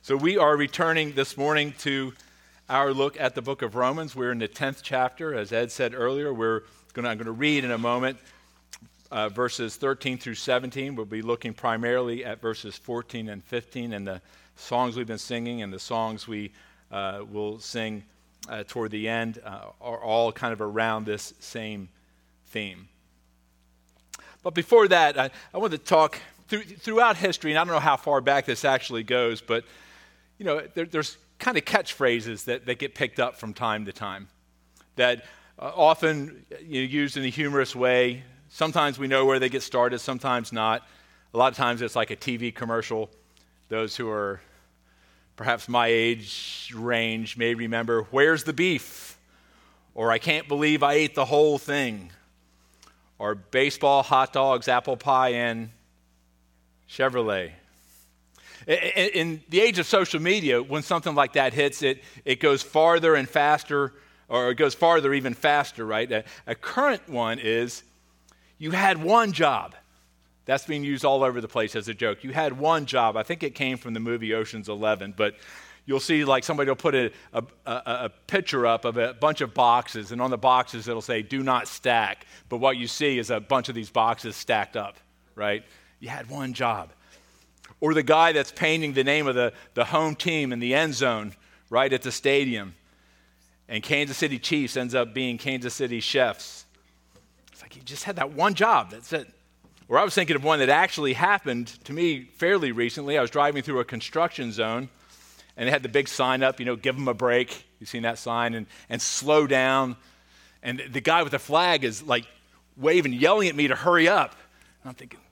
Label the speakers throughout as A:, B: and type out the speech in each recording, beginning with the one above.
A: So we are returning this morning to our look at the book of Romans. We're in the 10th chapter. As Ed said earlier, I'm going to read in a moment verses 13 through 17. We'll be looking primarily at verses 14 and 15, and the songs we've been singing and the songs we will sing toward the end are all kind of around this same theme. But before that, I want to talk throughout history, and I don't know how far back this actually goes, but you know, there's kind of catchphrases that get picked up from time to time that often used in a humorous way. Sometimes we know where they get started, sometimes not. A lot of times it's like a TV commercial. Those who are perhaps my age range may remember, "Where's the beef?" Or "I can't believe I ate the whole thing." Or "baseball, hot dogs, apple pie, and Chevrolet." In the age of social media, when something like that hits, it goes farther and faster, or it goes farther even faster, right? A current one is, "You had one job." That's being used all over the place as a joke. You had one job. I think it came from the movie Ocean's 11, but you'll see like somebody will put a picture up of a bunch of boxes, and on the boxes it'll say, "Do not stack." But what you see is a bunch of these boxes stacked up, right? You had one job. Or the guy that's painting the name of the home team in the end zone right at the stadium. And Kansas City Chiefs ends up being Kansas City Chiefs. It's like you just had that one job, that's it. Or I was thinking of one that actually happened to me fairly recently. I was driving through a construction zone, and they had the big sign up, "Give them a break." You've seen that sign, and slow down. And the guy with the flag is like waving, yelling at me to hurry up. And I'm thinking,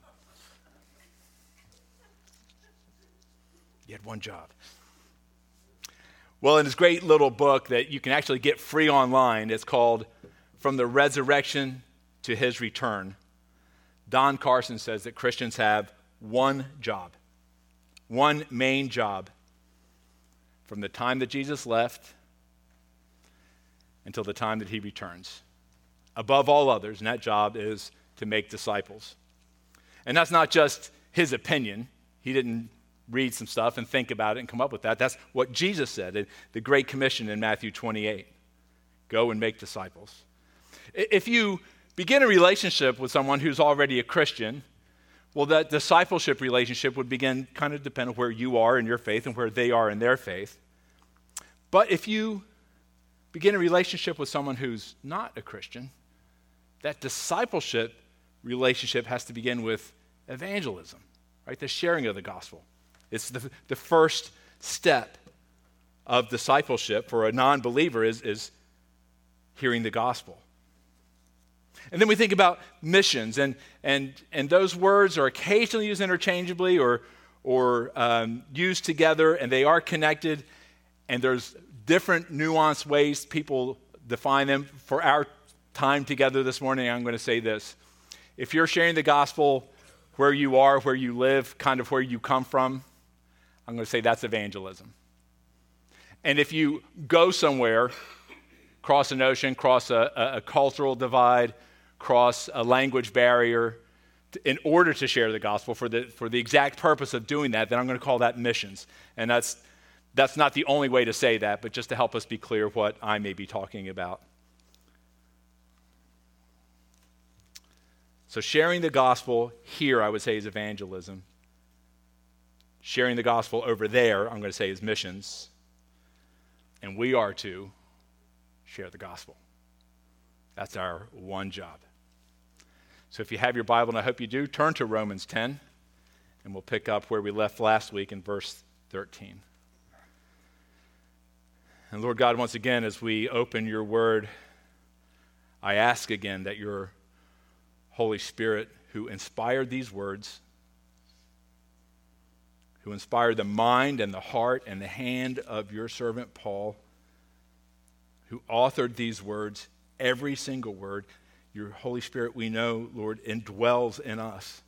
A: you had one job. Well, in this great little book that you can actually get free online, it's called "From the Resurrection to His Return," Don Carson says that Christians have one job, one main job, from the time that Jesus left until the time that he returns, above all others, and that job is to make disciples. And that's not just his opinion. He didn't read some stuff and think about it and come up with that. That's what Jesus said in the Great Commission in Matthew 28. Go and make disciples. If you begin a relationship with someone who's already a Christian, well, that discipleship relationship would begin kind of depend on where you are in your faith and where they are in their faith. But if you begin a relationship with someone who's not a Christian, that discipleship relationship has to begin with evangelism, right? The sharing of the gospel. It's the first step of discipleship for a non-believer is hearing the gospel. And then we think about missions, and those words are occasionally used interchangeably or used together, and they are connected, and there's different nuanced ways people define them. For our time together this morning, I'm going to say this. If you're sharing the gospel where you are, where you live, kind of where you come from, I'm going to say that's evangelism. And if you go somewhere, cross an ocean, cross a cultural divide, cross a language barrier, in order to share the gospel for the exact purpose of doing that, then I'm going to call that missions. And that's not the only way to say that, but just to help us be clear what I may be talking about. So sharing the gospel here, I would say, is evangelism. Sharing the gospel over there, I'm going to say, is missions. And we are to share the gospel. That's our one job. So if you have your Bible, and I hope you do, turn to Romans 10, and we'll pick up where we left last week in verse 13. And Lord God, once again, as we open your word, I ask again that your Holy Spirit, who inspired these words, who inspired the mind and the heart and the hand of your servant Paul, who authored these words, every single word, your Holy Spirit, we know, Lord, indwells in us.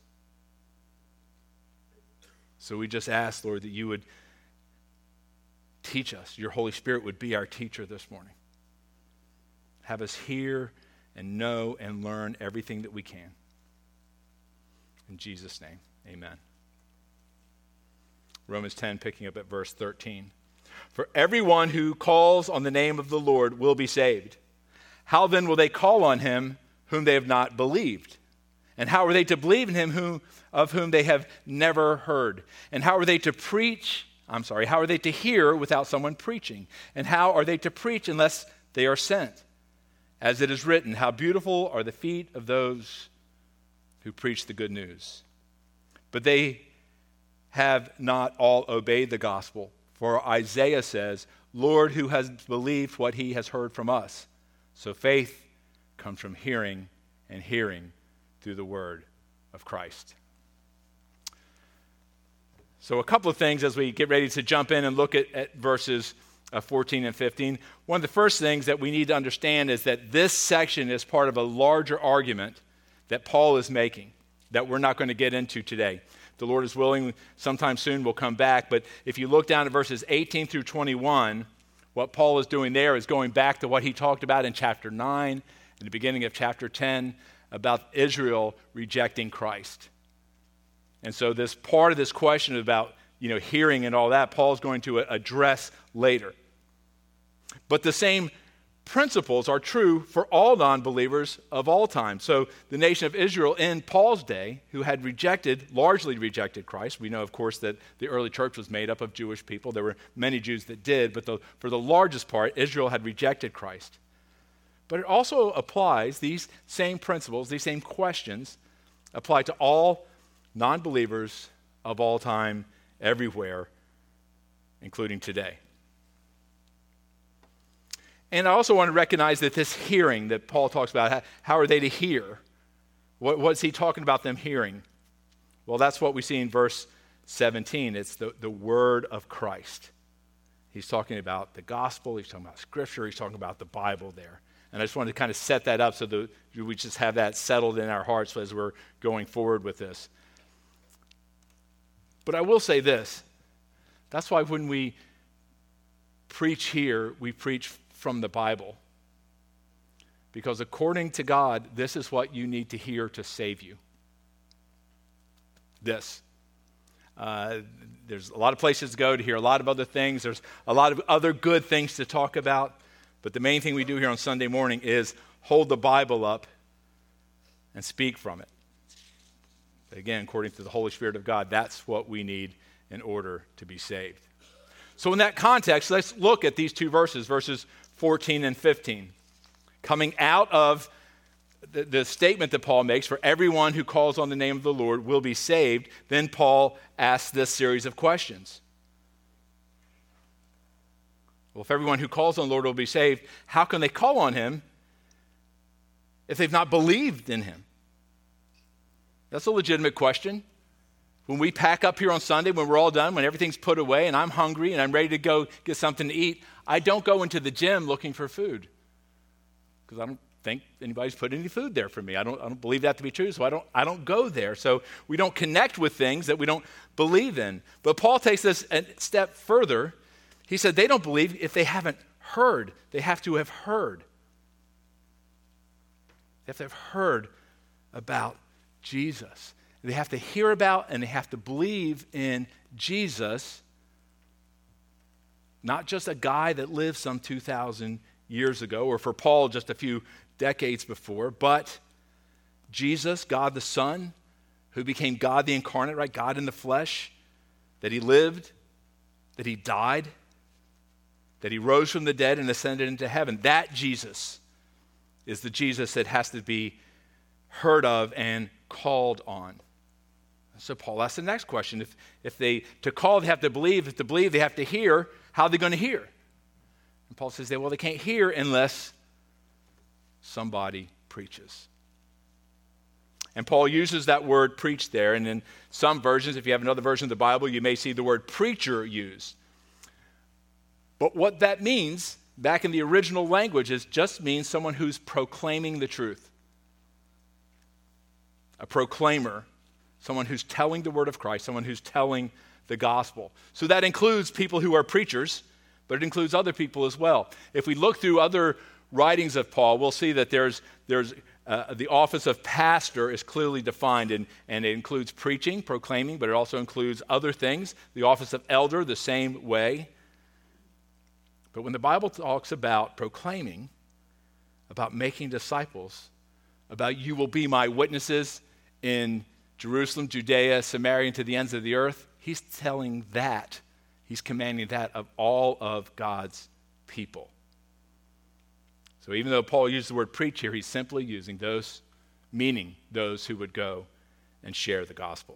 A: So we just ask, Lord, that you would teach us. Your Holy Spirit would be our teacher this morning. Have us hear and know and learn everything that we can. In Jesus' name, amen. Romans 10, picking up at verse 13. For everyone who calls on the name of the Lord will be saved. How then will they call on him whom they have not believed? And how are they to believe in him of whom they have never heard? And how are they to how are they to hear without someone preaching? And how are they to preach unless they are sent? As it is written, how beautiful are the feet of those who preach the good news. But they have not all obeyed the gospel. For Isaiah says, Lord, who has believed what he has heard from us? So faith comes from hearing, and hearing through the word of Christ. So a couple of things as we get ready to jump in and look at verses 14 and 15. One of the first things that we need to understand is that this section is part of a larger argument that Paul is making that we're not going to get into today. The Lord is willing, sometime soon we'll come back. But if you look down at verses 18 through 21, what Paul is doing there is going back to what he talked about in chapter 9, in the beginning of chapter 10, about Israel rejecting Christ. And so this part of this question about, hearing and all that, Paul's going to address later. But the same principles are true for all non-believers of all time. So the nation of Israel in Paul's day, who had largely rejected Christ, we know, of course, that the early church was made up of Jewish people. There were many Jews that did, but for the largest part, Israel had rejected Christ. But it also applies, these same principles, these same questions, apply to all non-believers of all time, everywhere, including today. And I also want to recognize that this hearing that Paul talks about, how are they to hear? What's he talking about them hearing? Well, that's what we see in verse 17. It's the word of Christ. He's talking about the gospel. He's talking about Scripture. He's talking about the Bible there. And I just wanted to kind of set that up so that we just have that settled in our hearts as we're going forward with this. But I will say this. That's why when we preach here, we preach from the Bible. Because according to God, this is what you need to hear to save you. This. There's a lot of places to go to hear a lot of other things. There's a lot of other good things to talk about. But the main thing we do here on Sunday morning is hold the Bible up and speak from it. Again, according to the Holy Spirit of God, that's what we need in order to be saved. So in that context, let's look at these two verses 14 and 15. Coming out of the statement that Paul makes, for everyone who calls on the name of the Lord will be saved, then Paul asks this series of questions. Well, if everyone who calls on the Lord will be saved, how can they call on him if they've not believed in him? That's a legitimate question. When we pack up here on Sunday, when we're all done, when everything's put away and I'm hungry and I'm ready to go get something to eat, I don't go into the gym looking for food because I don't think anybody's put any food there for me. I don't believe that to be true, so I don't go there. So we don't connect with things that we don't believe in. But Paul takes this a step further. He said they don't believe if they haven't heard. They have to have heard. They have to have heard about Jesus. They have to hear about and they have to believe in Jesus, not just a guy that lived some 2,000 years ago, or for Paul just a few decades before, but Jesus, God the Son, who became God the incarnate, right? God in the flesh, that he lived, that he died, that he rose from the dead and ascended into heaven. That Jesus is the Jesus that has to be heard of and called on. So Paul asks the next question. If to call, they have to believe. If to believe, they have to hear. How are they going to hear? And Paul says, they can't hear unless somebody preaches. And Paul uses that word preach there. And in some versions, if you have another version of the Bible, you may see the word preacher used. But what that means, back in the original language, just means someone who's proclaiming the truth. A proclaimer, someone who's telling the word of Christ, someone who's telling the gospel. So that includes people who are preachers, but it includes other people as well. If we look through other writings of Paul, we'll see that there's The office of pastor is clearly defined, and it includes preaching, proclaiming, but it also includes other things. The office of elder, the same way. But when the Bible talks about proclaiming, about making disciples, about you will be my witnesses in Jerusalem, Judea, Samaria, and to the ends of the earth, he's telling that. He's commanding that of all of God's people. So even though Paul used the word preach here, he's simply using those, meaning those who would go and share the gospel.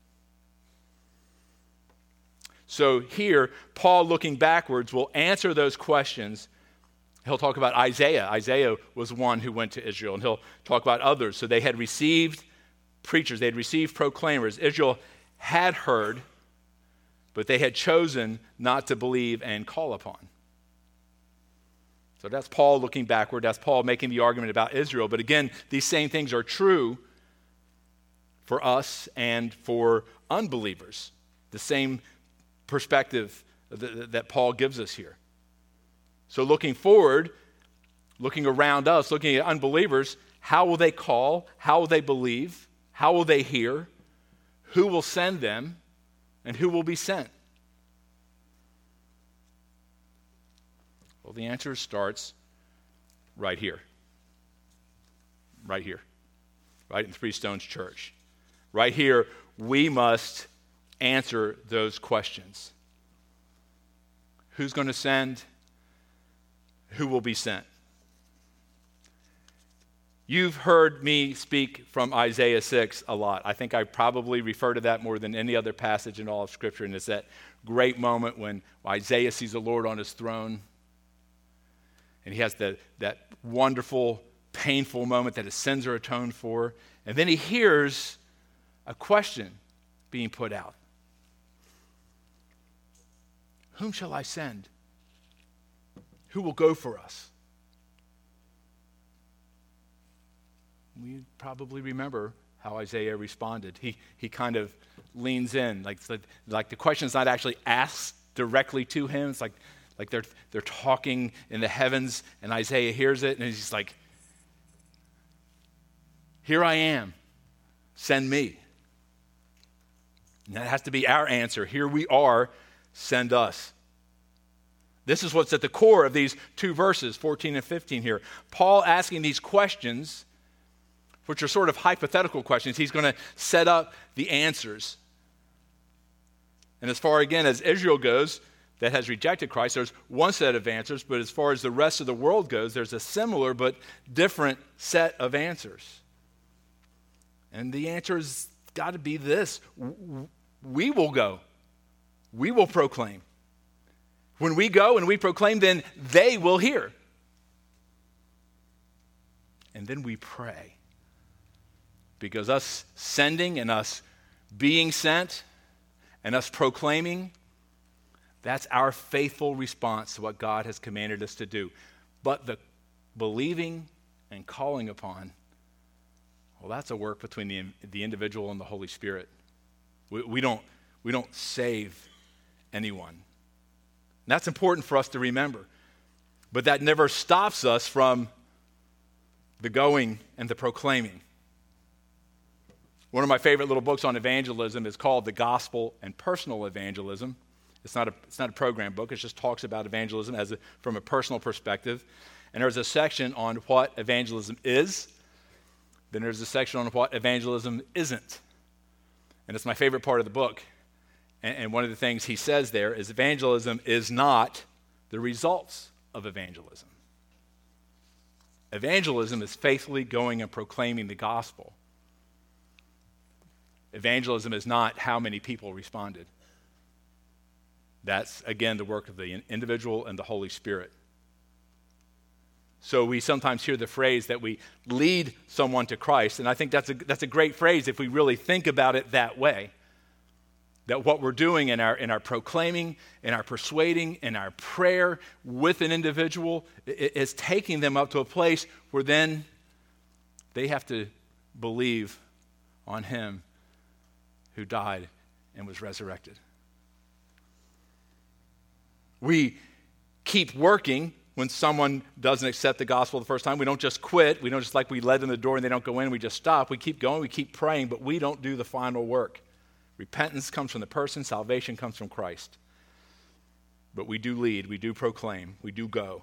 A: So here, Paul, looking backwards, will answer those questions. He'll talk about Isaiah. Isaiah was one who went to Israel, and he'll talk about others. So they had received preachers, they had received proclaimers. Israel had heard, but they had chosen not to believe and call upon. So that's Paul looking backward. That's Paul making the argument about Israel. But again, these same things are true for us and for unbelievers. The same perspective that Paul gives us here. So looking forward, looking around us, looking at unbelievers, how will they call? How will they believe? How will they hear? Who will send them? And who will be sent? Well, the answer starts right here. Right here. Right in Three Stones Church. Right here, we must answer those questions. Who's going to send? Who will be sent? You've heard me speak from Isaiah 6 a lot. I think I probably refer to that more than any other passage in all of Scripture, and it's that great moment when Isaiah sees the Lord on his throne. And he has that wonderful, painful moment that his sins are atoned for. And then he hears a question being put out. Whom shall I send? Who will go for us? We probably remember how Isaiah responded. He kind of leans in, like the question's not actually asked directly to him. It's like they're talking in the heavens, and Isaiah hears it, and he's like, "Here I am, send me." And that has to be our answer. Here we are, send us. This is what's at the core of these two verses, 14 and 15 here. Paul asking these questions, which are sort of hypothetical questions. He's going to set up the answers. And as far, again, as Israel goes, that has rejected Christ, there's one set of answers, but as far as the rest of the world goes, there's a similar but different set of answers. And the answer has got to be this. We will go. We will proclaim. When we go and we proclaim, then they will hear. And then we pray. Because us sending and us being sent and us proclaiming, that's our faithful response to what God has commanded us to do. But the believing and calling upon, well, that's a work between the individual and the Holy Spirit. We don't save anyone. And that's important for us to remember. But that never stops us from the going and the proclaiming. One of my favorite little books on evangelism is called The Gospel and Personal Evangelism. It's not a program book. It just talks about evangelism from a personal perspective. And there's a section on what evangelism is. Then there's a section on what evangelism isn't. And it's my favorite part of the book. And one of the things he says there is evangelism is not the results of evangelism. Evangelism is faithfully going and proclaiming the gospel. Evangelism is not how many people responded. That's, again, the work of the individual and the Holy Spirit. So we sometimes hear the phrase that we lead someone to Christ, and I think that's a great phrase if we really think about it that way. That what we're doing in our proclaiming, in our persuading, in our prayer with an individual is taking them up to a place where then they have to believe on him who died and was resurrected. We keep working when someone doesn't accept the gospel the first time. We don't just quit. We don't just like we led them the door and they don't go in. We just stop. We keep going. We keep praying, but we don't do the final work. Repentance comes from the person. Salvation comes from Christ. But we do lead. We do proclaim. We do go.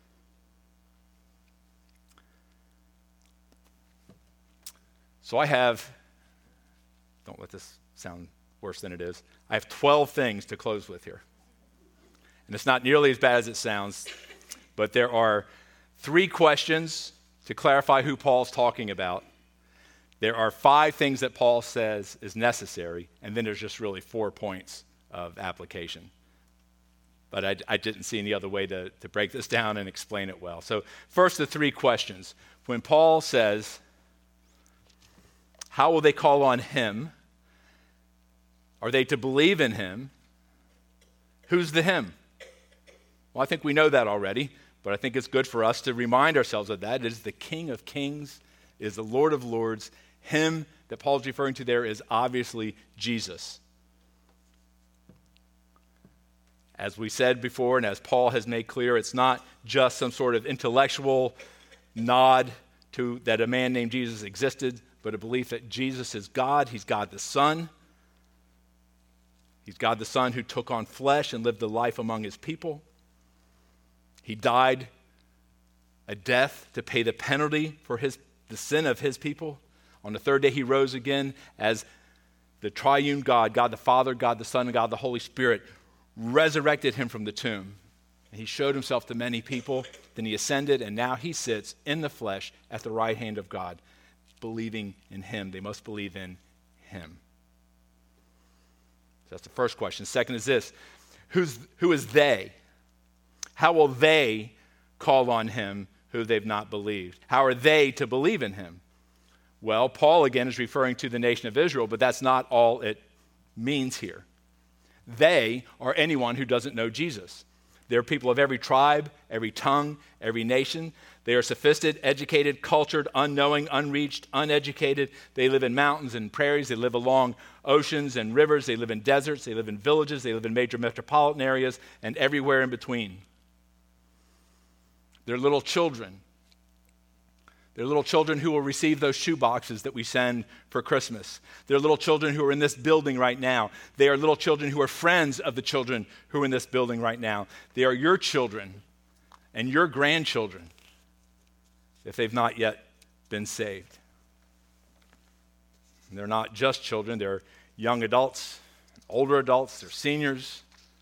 A: So don't let this sound worse than it is. I have 12 things to close with here. And it's not nearly as bad as it sounds, but there are 3 questions to clarify who Paul's talking about. There are 5 things that Paul says is necessary, and then there's just really 4 points of application. But I didn't see any other way to break this down and explain it well. So first, the 3 questions. When Paul says, how will they call on him? Are they to believe in him? Who's the him? Well, I think we know that already, but I think it's good for us to remind ourselves of that. It is the King of Kings, it is the Lord of Lords. Him that Paul's referring to there is obviously Jesus. As we said before, and as Paul has made clear, it's not just some sort of intellectual nod to that a man named Jesus existed, but a belief that Jesus is God. He's God the Son. He's God the Son who took on flesh and lived a life among his people. He died a death to pay the penalty for the sin of his people. On the 3rd day, he rose again as the triune God, God the Father, God the Son, and God the Holy Spirit, resurrected him from the tomb. And he showed himself to many people. Then he ascended, and now he sits in the flesh at the right hand of God, believing in him. They must believe in him. So that's the first question. Second is this: who is they? How will they call on him who they've not believed? How are they to believe in him? Well, Paul again is referring to the nation of Israel, but that's not all it means here. They are anyone who doesn't know Jesus. They're people of every tribe, every tongue, every nation. They are sophisticated, educated, cultured, unknowing, unreached, uneducated. They live in mountains and prairies. They live along oceans and rivers. They live in deserts. They live in villages. They live in major metropolitan areas and everywhere in between. They're little children. They're little children who will receive those shoe boxes that we send for Christmas. They're little children who are in this building right now. They are little children who are friends of the children who are in this building right now. They are your children and your grandchildren if they've not yet been saved. And they're not just children. They're young adults, older adults, they're seniors.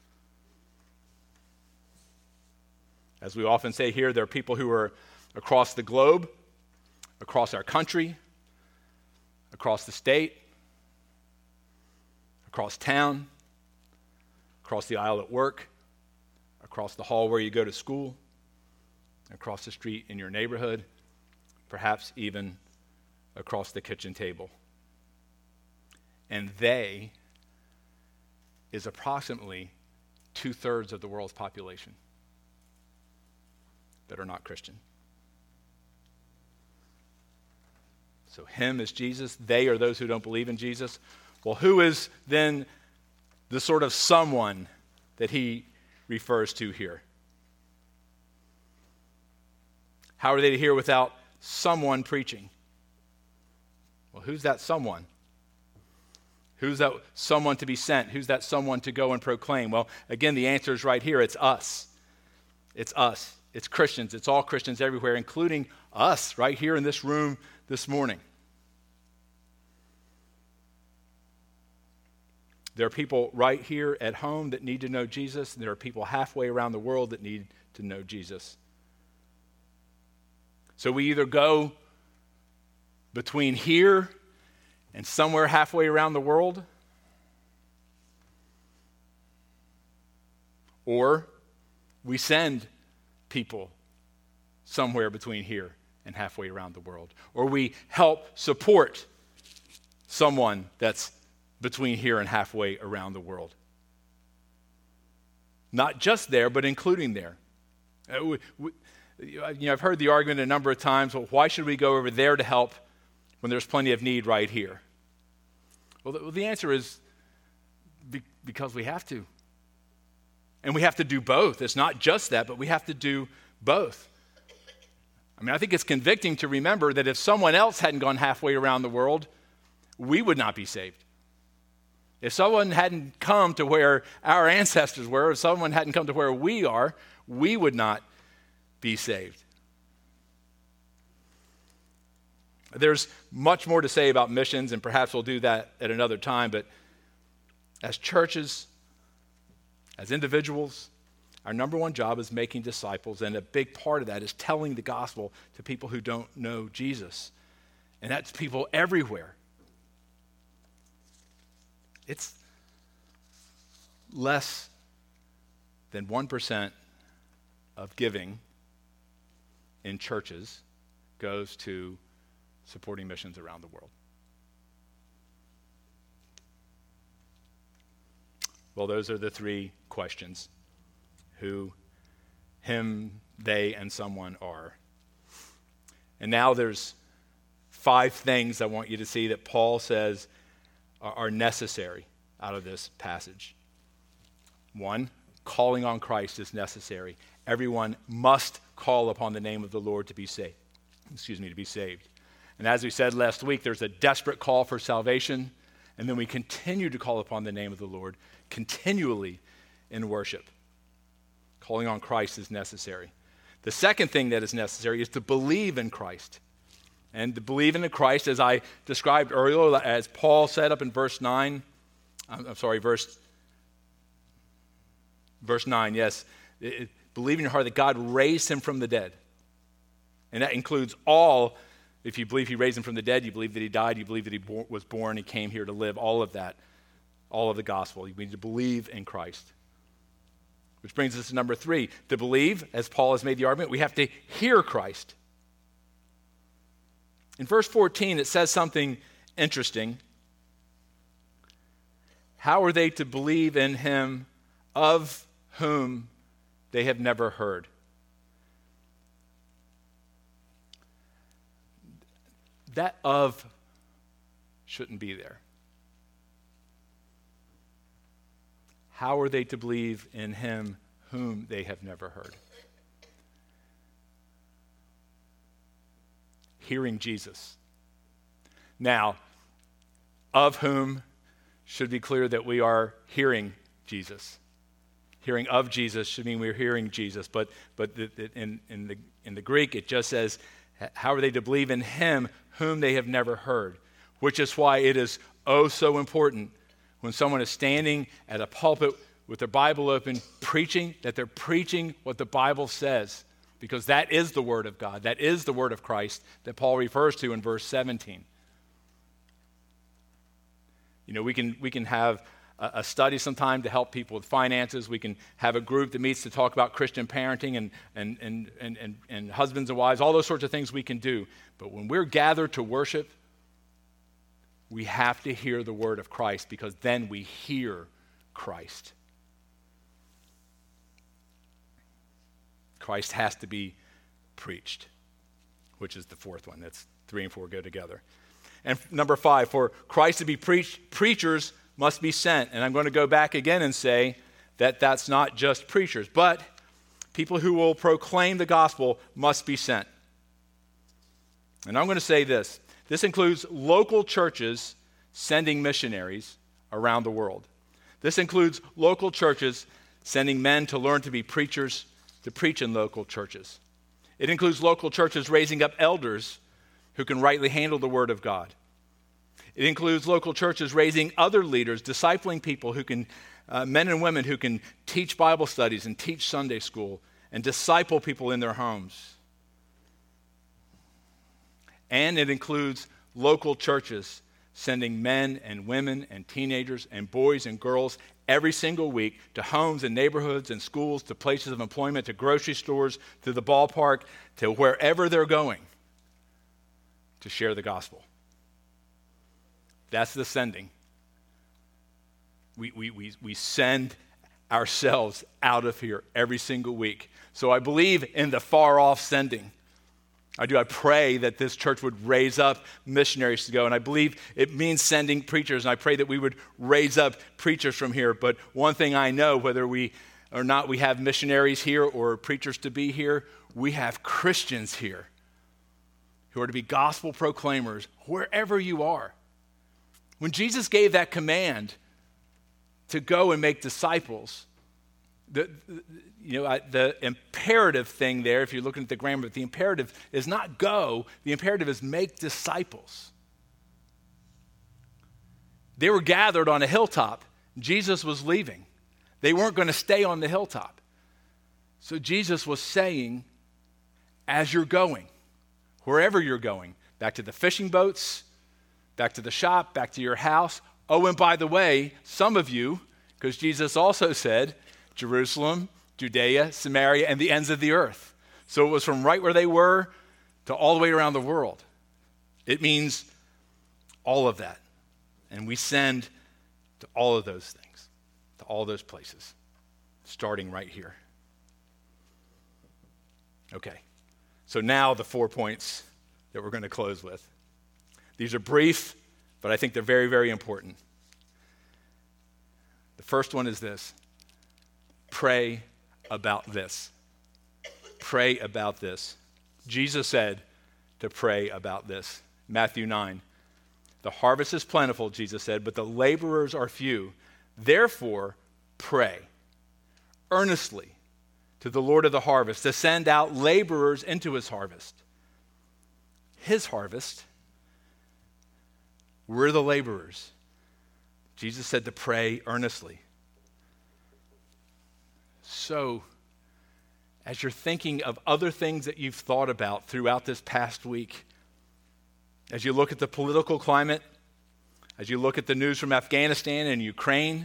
A: As we often say here, there are people who are across the globe, across our country, across the state, across town, across the aisle at work, across the hall where you go to school, across the street in your neighborhood, perhaps even across the kitchen table. And they is approximately 2/3 of the world's population that are not Christian. So him is Jesus. They are those who don't believe in Jesus. Well, who is then the sort of someone that he refers to here? How are they to hear without someone preaching? Well, who's that someone? Who's that someone to be sent? Who's that someone to go and proclaim? Well, again, the answer is right here. It's us. It's us. It's Christians. It's all Christians everywhere, including us right here in this room this morning. There are people right here at home that need to know Jesus, and there are people halfway around the world that need to know Jesus. So we either go between here and somewhere halfway around the world, or we send people somewhere between here and halfway around the world, or we help support someone that's between here and halfway around the world. Not just there, but including there. I've heard the argument a number of times, well, why should we go over there to help when there's plenty of need right here? Well, the answer is because we have to. And we have to do both. It's not just that, but we have to do Both. I mean, I think it's convicting to remember that if someone else hadn't gone halfway around the world, we would not be saved. If someone hadn't come to where our ancestors were, if someone hadn't come to where we are, we would not be saved. There's much more to say about missions, and perhaps we'll do that at another time, but as churches, as individuals, our number one job is making disciples, and a big part of that is telling the gospel to people who don't know Jesus. And that's people everywhere. It's less than 1% of giving in churches goes to supporting missions around the world. Well, those are the three questions: who, him, they, and someone are. And now there's 5 things I want you to see that Paul says are necessary out of this passage. 1, calling on Christ is necessary. Everyone must call upon the name of the Lord to be saved. To be saved. And as we said last week, there's a desperate call for salvation, and then we continue to call upon the name of the Lord continually in worship. Calling on Christ is necessary. The second thing that is necessary is to believe in Christ. And to believe in the Christ, as I described earlier, as Paul said up in verse 9, verse 9, yes. Believe in your heart that God raised him from the dead. And that includes all, if you believe he raised him from the dead, you believe that he died, you believe that he was born and came here to live, all of that, all of the gospel. You need to believe in Christ. Which brings us to number 3. To believe, as Paul has made the argument, we have to hear Christ. In verse 14, it says something interesting. How are they to believe in him of whom they have never heard? That of shouldn't be there. How are they to believe in him whom they have never heard? Hearing Jesus. Now, of whom should be clear that we are hearing Jesus. Hearing of Jesus should mean we're hearing Jesus, but in the Greek it just says, how are they to believe in him whom they have never heard? Which is why it is oh so important when someone is standing at a pulpit with their Bible open, preaching, that they're preaching what the Bible says, because that is the word of God. That is the word of Christ that Paul refers to in verse 17. You know, we can have a study sometime to help people with finances. We can have a group that meets to talk about Christian parenting and husbands and wives, all those sorts of things we can do. But when we're gathered to worship, we have to hear the word of Christ, because then we hear Christ. Christ has to be preached, which is the 4th one. That's 3 and 4 go together. And number 5, for Christ to be preached, preachers must be sent. And I'm going to go back again and say that that's not just preachers, but people who will proclaim the gospel must be sent. And I'm going to say this. This includes local churches sending missionaries around the world. This includes local churches sending men to learn to be preachers, to preach in local churches. It includes local churches raising up elders who can rightly handle the word of God. It includes local churches raising other leaders, discipling people who can, men and women who can teach Bible studies and teach Sunday school and disciple people in their homes. And it includes local churches sending men and women and teenagers and boys and girls every single week to homes and neighborhoods and schools, to places of employment, to grocery stores, to the ballpark, to wherever they're going to share the gospel. That's the sending. We send ourselves out of here every single week. So I believe in the far-off sending. I pray that this church would raise up missionaries to go. And I believe it means sending preachers. And I pray that we would raise up preachers from here. But one thing I know, whether we or not we have missionaries here or preachers to be here, we have Christians here who are to be gospel proclaimers wherever you are. When Jesus gave that command to go and make disciples, the imperative thing there, if you're looking at the grammar, the imperative is not go, the imperative is make disciples. They were gathered on a hilltop. Jesus was leaving. They weren't going to stay on the hilltop. So Jesus was saying, as you're going, wherever you're going, back to the fishing boats, back to the shop, back to your house. Oh, and by the way, some of you, because Jesus also said, Jerusalem, Judea, Samaria, and the ends of the earth. So it was from right where they were to all the way around the world. It means all of that. And we send to all of those things, to all those places, starting right here. Okay, so now the 4 points that we're going to close with. These are brief, but I think they're very, very important. The first one is this: pray about this. Pray about this. Jesus said to pray about this. Matthew 9. The harvest is plentiful, Jesus said, but the laborers are few. Therefore, pray earnestly to the Lord of the harvest to send out laborers into his harvest. His harvest. We're the laborers. Jesus said to pray earnestly. So, as you're thinking of other things that you've thought about throughout this past week, as you look at the political climate, as you look at the news from Afghanistan and Ukraine,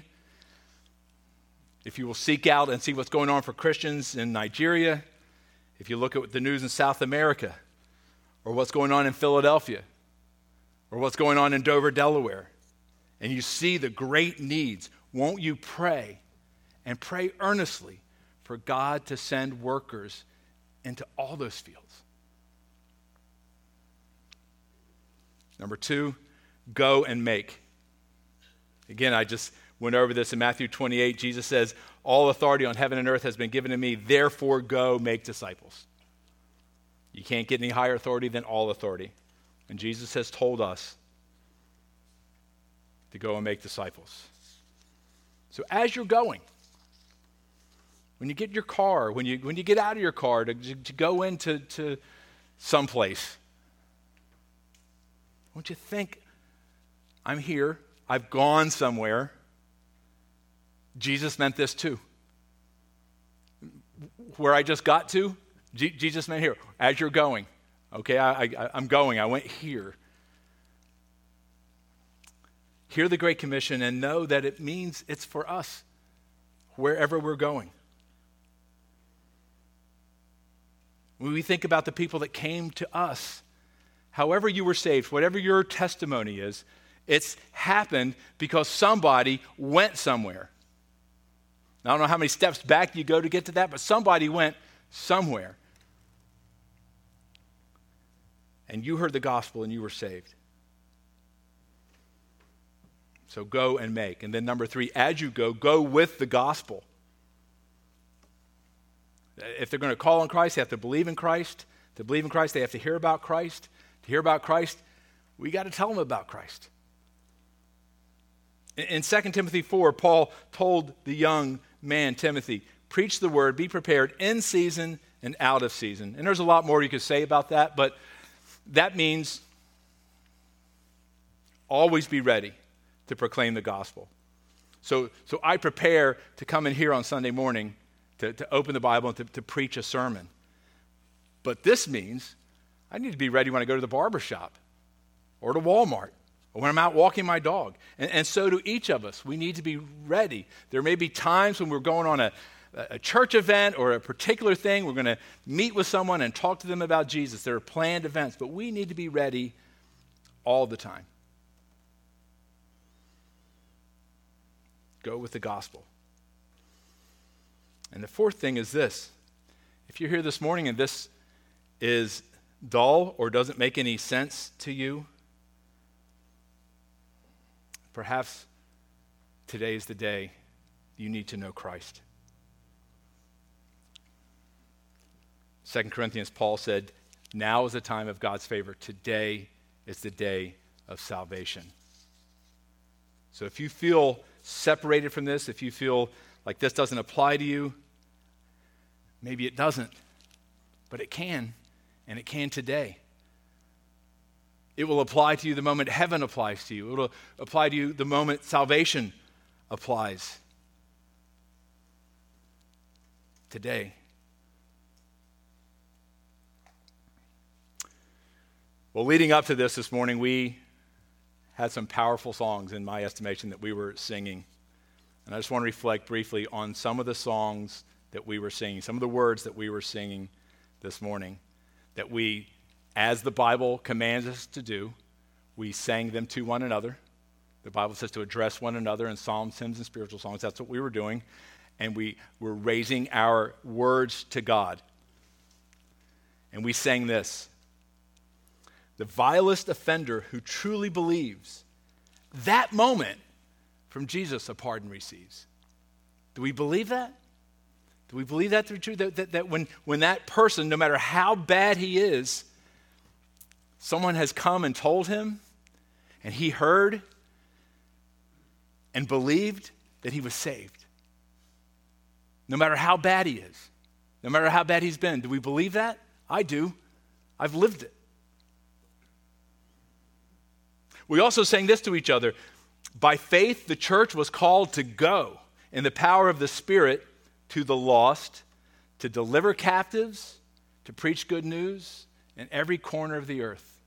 A: if you will seek out and see what's going on for Christians in Nigeria, if you look at the news in South America, or what's going on in Philadelphia, or what's going on in Dover, Delaware, and you see the great needs, won't you pray and pray earnestly for God to send workers into all those fields? Number 2, go and make. Again, I just went over this in Matthew 28. Jesus says, all authority on heaven and earth has been given to me, therefore go make disciples. You can't get any higher authority than all authority. And Jesus has told us to go and make disciples. So as you're going, when you get in your car, when you get out of your car to go into someplace, won't you think, I'm here, I've gone somewhere. Jesus meant this too. Where I just got to, Jesus meant here, as you're going. Okay, I'm going, I went here. Hear the Great Commission and know that it means it's for us, wherever we're going. When we think about the people that came to us, however you were saved, whatever your testimony is, it's happened because somebody went somewhere. Now, I don't know how many steps back you go to get to that, but somebody went somewhere. And you heard the gospel and you were saved. So go and make. And then number 3, as you go with the gospel. If they're going to call on Christ, they have to believe in Christ. To believe in Christ, they have to hear about Christ. To hear about Christ, we got to tell them about Christ. In 2 Timothy 4, Paul told the young man, Timothy, preach the word, be prepared in season and out of season. And there's a lot more you could say about that, but that means always be ready to proclaim the gospel. So I prepare to come in here on Sunday morning to open the Bible and to preach a sermon. But this means I need to be ready when I go to the barber shop or to Walmart or when I'm out walking my dog. And so do each of us. We need to be ready. There may be times when we're going on a church event or a particular thing. We're going to meet with someone and talk to them about Jesus. There are planned events, but we need to be ready all the time. Go with the gospel. And the 4th thing is this. If you're here this morning and this is dull or doesn't make any sense to you, perhaps today is the day you need to know Christ. 2 Corinthians, Paul said, now is the time of God's favor. Today is the day of salvation. So if you feel separated from this, if you feel like this doesn't apply to you, maybe it doesn't, but it can, and it can today. It will apply to you the moment heaven applies to you. It will apply to you the moment salvation applies. Today. Well, leading up to this morning, we had some powerful songs, in my estimation, that we were singing. And I just want to reflect briefly on some of the songs that we were singing, some of the words that we were singing this morning, that we, as the Bible commands us to do, we sang them to one another. The Bible says to address one another in psalms, hymns, and spiritual songs. That's what we were doing. And we were raising our words to God. And we sang this: the vilest offender who truly believes, that moment from Jesus a pardon receives. Do we believe that? Do we believe that to be true? That when that person, no matter how bad he is, someone has come and told him, and he heard and believed that he was saved. No matter how bad he is, no matter how bad he's been. Do we believe that? I do. I've lived it. We also sang this to each other. By faith, the church was called to go in the power of the Spirit to the lost, to deliver captives, to preach good news in every corner of the earth.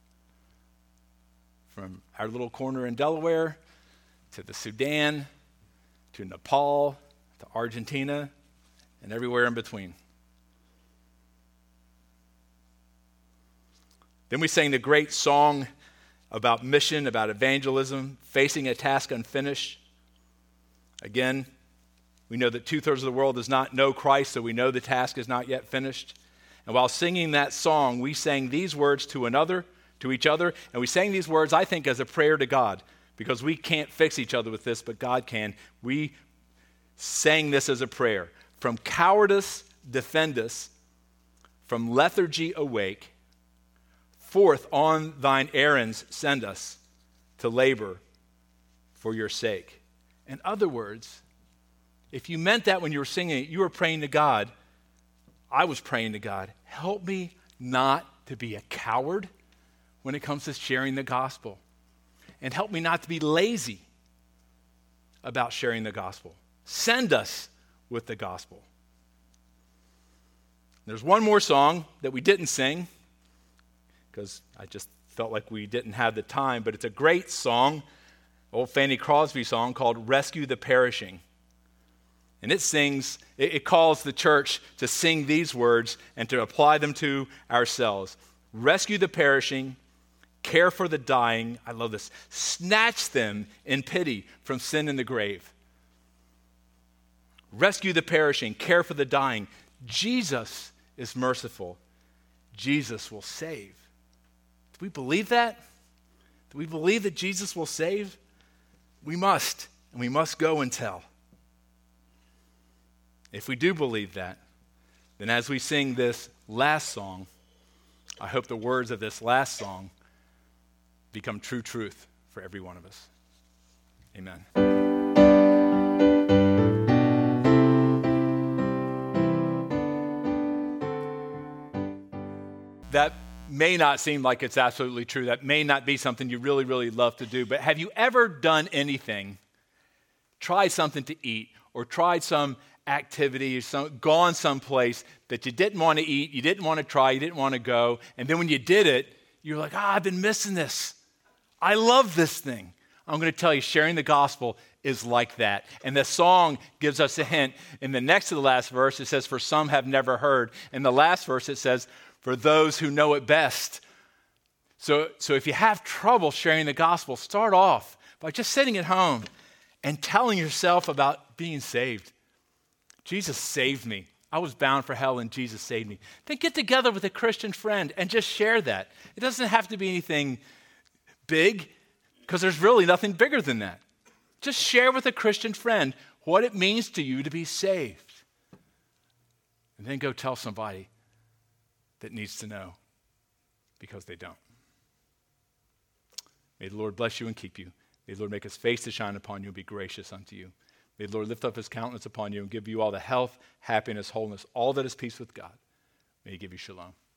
A: From our little corner in Delaware to the Sudan, to Nepal, to Argentina, and everywhere in between. Then we sang the great song about mission, about evangelism, facing a task unfinished. Again, we know that 2/3 of the world does not know Christ, so we know the task is not yet finished. And while singing that song, we sang these words to each other, and we sang these words, I think, as a prayer to God, because we can't fix each other with this, but God can. We sang this as a prayer. From cowardice, defend us. From lethargy, awake. Forth on thine errands send us to labor for your sake. In other words, if you meant that when you were singing it, you were praying to God. I was praying to God, help me not to be a coward when it comes to sharing the gospel. And help me not to be lazy about sharing the gospel. Send us with the gospel. There's one more song that we didn't sing because I just felt like we didn't have the time, but it's a great song, old Fanny Crosby song called Rescue the Perishing. And it calls the church to sing these words and to apply them to ourselves. Rescue the perishing, care for the dying, I love this, snatch them in pity from sin and the grave. Rescue the perishing, care for the dying. Jesus is merciful. Jesus will save. Do we believe that? Do we believe that Jesus will save? We must, and we must go and tell. If we do believe that, then as we sing this last song, I hope the words of this last song become true truth for every one of us. Amen. That may not seem like it's absolutely true. That may not be something you really, really love to do. But have you ever done anything, tried something to eat, or tried some activity, or gone someplace that you didn't want to eat, you didn't want to try, you didn't want to go, and then when you did it, you're like, I've been missing this. I love this thing. I'm going to tell you, sharing the gospel is like that. And the song gives us a hint. In the next to the last verse, it says, for some have never heard. In the last verse, it says, for those who know it best. So if you have trouble sharing the gospel, start off by just sitting at home and telling yourself about being saved. Jesus saved me. I was bound for hell and Jesus saved me. Then get together with a Christian friend and just share that. It doesn't have to be anything big because there's really nothing bigger than that. Just share with a Christian friend what it means to you to be saved. And then go tell somebody that needs to know because they don't. May the Lord bless you and keep you. May the Lord make his face to shine upon you and be gracious unto you. May the Lord lift up his countenance upon you and give you all the health, happiness, wholeness, all that is peace with God. May he give you shalom.